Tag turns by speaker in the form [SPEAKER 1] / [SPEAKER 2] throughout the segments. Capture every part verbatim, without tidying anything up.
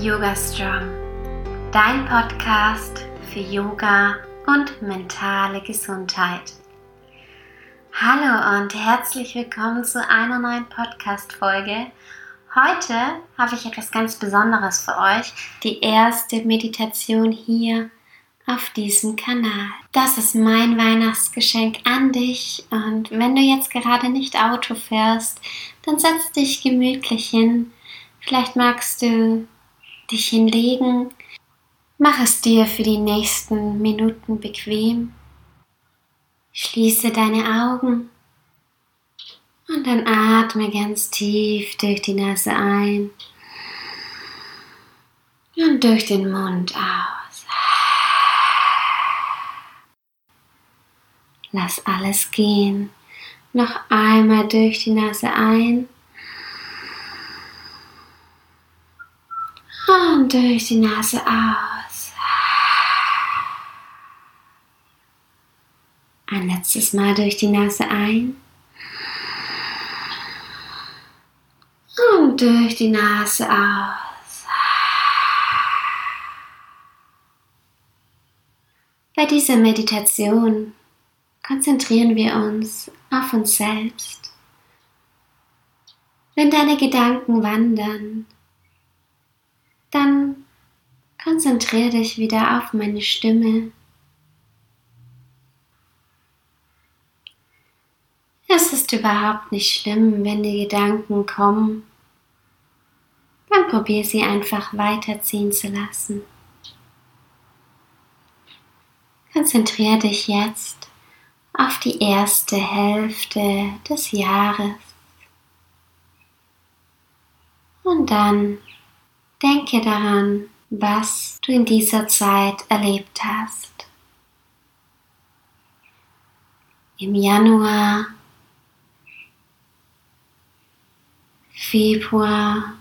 [SPEAKER 1] Yoga Strong, dein Podcast für Yoga und mentale Gesundheit. Hallo und herzlich willkommen zu einer neuen Podcast-Folge. Heute habe ich etwas ganz Besonderes für euch, die erste Meditation hier auf diesem Kanal. Das ist mein Weihnachtsgeschenk an dich und wenn du jetzt gerade nicht Auto fährst, dann setz dich gemütlich hin. Vielleicht magst du dich hinlegen. Mach es dir für die nächsten Minuten bequem. Schließe deine Augen und dann atme ganz tief durch die Nase ein und durch den Mund aus. Lass alles gehen. Noch einmal durch die Nase ein und durch die Nase aus. Ein letztes Mal durch die Nase ein und durch die Nase aus. Bei dieser Meditation konzentrieren wir uns auf uns selbst. Wenn deine Gedanken wandern, dann konzentriere dich wieder auf meine Stimme. Es ist überhaupt nicht schlimm, wenn die Gedanken kommen. Dann probier sie einfach weiterziehen zu lassen. Konzentriere dich jetzt auf die erste Hälfte des Jahres. Und dann denke daran, was du in dieser Zeit erlebt hast. Im Januar, Februar,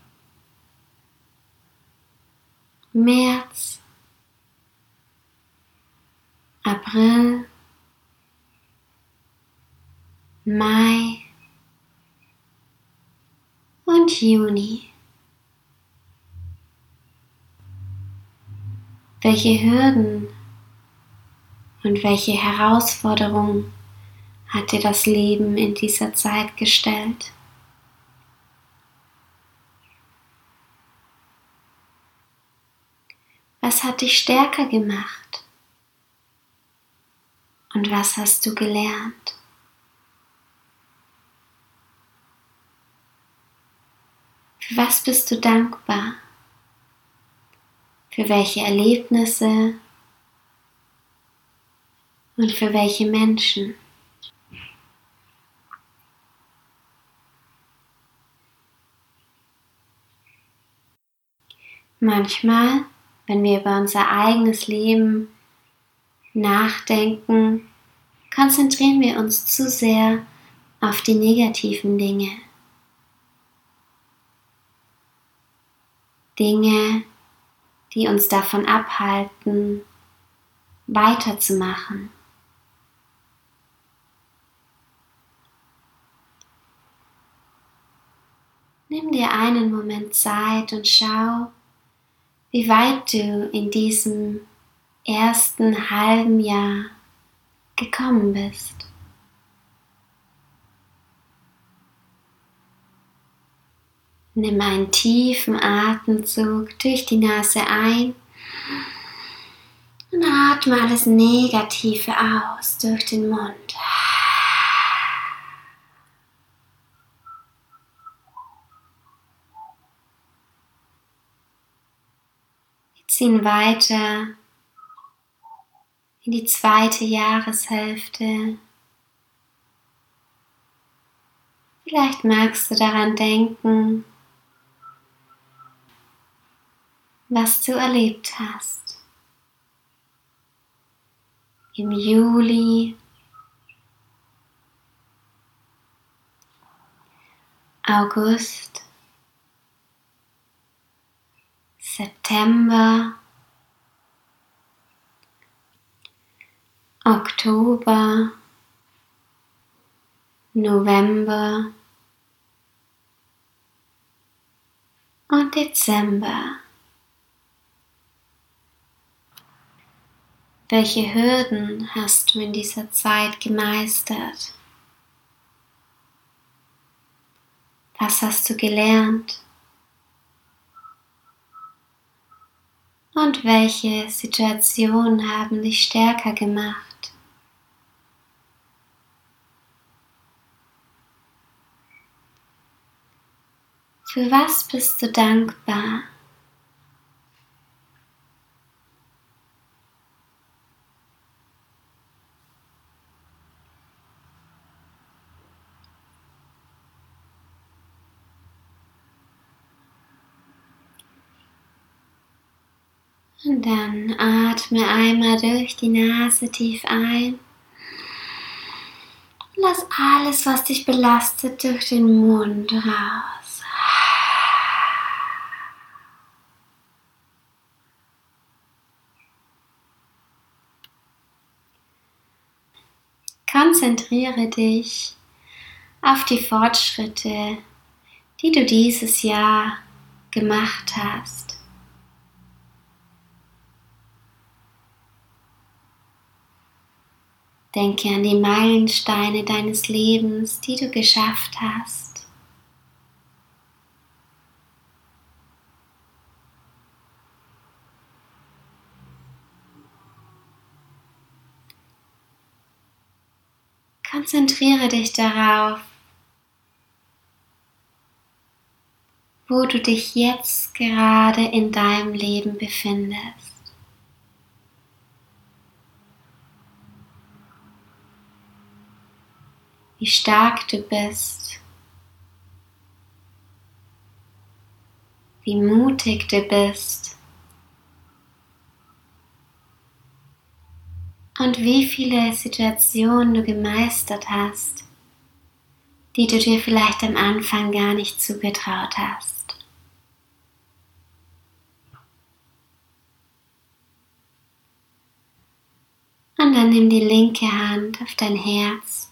[SPEAKER 1] März, April, Mai und Juni. Welche Hürden und welche Herausforderungen hat dir das Leben in dieser Zeit gestellt? Was hat dich stärker gemacht? Und was hast du gelernt? Für was bist du dankbar? Für welche Erlebnisse und für welche Menschen? Manchmal, wenn wir über unser eigenes Leben nachdenken, konzentrieren wir uns zu sehr auf die negativen Dinge. Dinge, die uns davon abhalten, weiterzumachen. Nimm dir einen Moment Zeit und schau, wie weit du in diesem ersten halben Jahr gekommen bist. Nimm einen tiefen Atemzug durch die Nase ein und atme alles Negative aus durch den Mund. Wir ziehen weiter in die zweite Jahreshälfte. Vielleicht magst du daran denken, was du erlebt hast. Im Juli, August, September, Oktober, November und Dezember. Welche Hürden hast du in dieser Zeit gemeistert? Was hast du gelernt? Und welche Situationen haben dich stärker gemacht? Für was bist du dankbar? Und dann atme einmal durch die Nase tief ein und lass alles, was dich belastet, durch den Mund raus. Konzentriere dich auf die Fortschritte, die du dieses Jahr gemacht hast. Denke an die Meilensteine deines Lebens, die du geschafft hast. Konzentriere dich darauf, wo du dich jetzt gerade in deinem Leben befindest. Wie stark du bist, wie mutig du bist und wie viele Situationen du gemeistert hast, die du dir vielleicht am Anfang gar nicht zugetraut hast. Und dann nimm die linke Hand auf dein Herz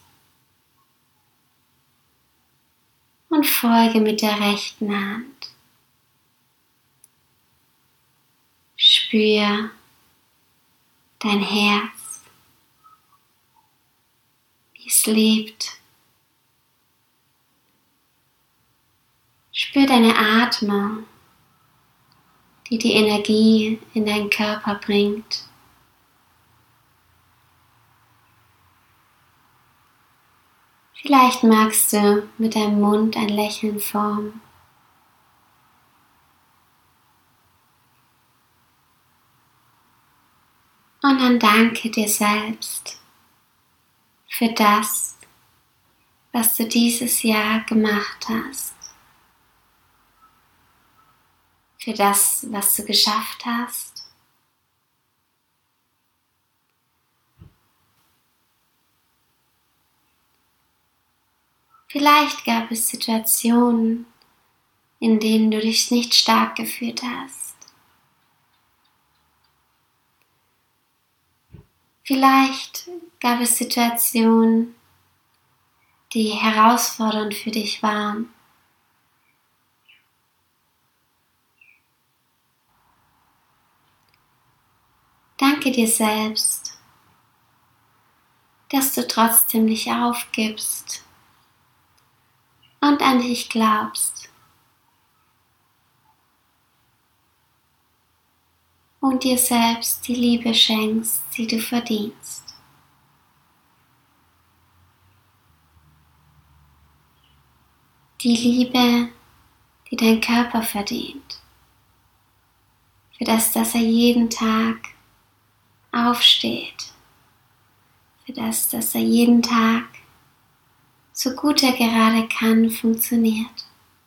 [SPEAKER 1] und folge mit der rechten Hand. Spür dein Herz, wie es lebt. Spür deine Atmung, die die Energie in deinen Körper bringt. Vielleicht magst du mit deinem Mund ein Lächeln formen. Und dann danke dir selbst für das, was du dieses Jahr gemacht hast. Für das, was du geschafft hast. Vielleicht gab es Situationen, in denen du dich nicht stark gefühlt hast. Vielleicht gab es Situationen, die herausfordernd für dich waren. Danke dir selbst, dass du trotzdem nicht aufgibst und an dich glaubst und dir selbst die Liebe schenkst, die du verdienst. Die Liebe, die dein Körper verdient, für das, dass er jeden Tag aufsteht, für das, dass er jeden Tag, so gut er gerade kann, funktioniert.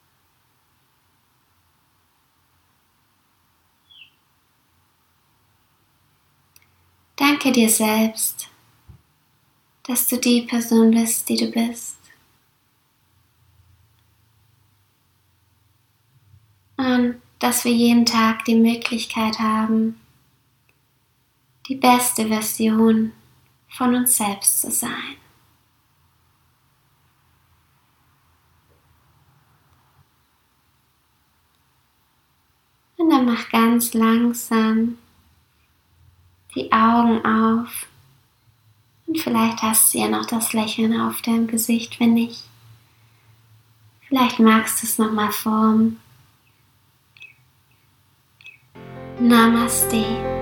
[SPEAKER 1] Danke dir selbst, dass du die Person bist, die du bist. Und dass wir jeden Tag die Möglichkeit haben, die beste Version von uns selbst zu sein. Und dann mach ganz langsam die Augen auf und vielleicht hast du ja noch das Lächeln auf deinem Gesicht, wenn nicht. Vielleicht magst du es nochmal formen. Namaste.